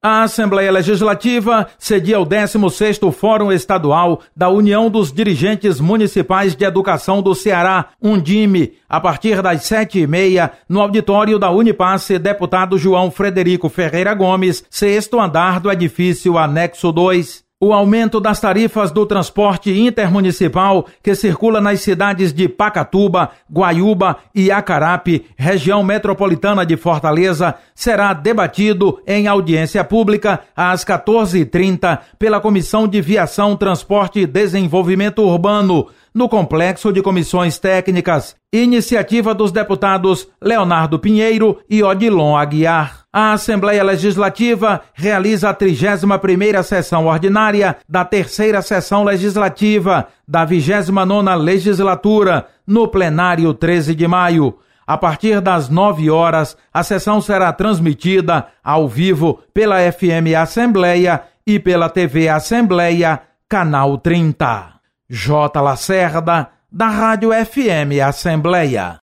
A Assembleia Legislativa cedia o 16º Fórum Estadual da União dos Dirigentes Municipais de Educação do Ceará, UNDIME, a partir das 7h30, no auditório da Unipasse Deputado João Frederico Ferreira Gomes, 6º andar do edifício Anexo 2. O aumento das tarifas do transporte intermunicipal que circula nas cidades de Pacatuba, Guaiúba e Acarape, região metropolitana de Fortaleza, será debatido em audiência pública às 14h30 pela Comissão de Viação, Transporte e Desenvolvimento Urbano, no Complexo de Comissões Técnicas, iniciativa dos deputados Leonardo Pinheiro e Odilon Aguiar. A Assembleia Legislativa realiza a 31ª sessão ordinária da 3ª sessão legislativa da 29ª legislatura, no plenário 13 de maio. A partir das 9 horas, a sessão será transmitida ao vivo pela FM Assembleia e pela TV Assembleia, canal 30. J. Lacerda, da Rádio FM Assembleia.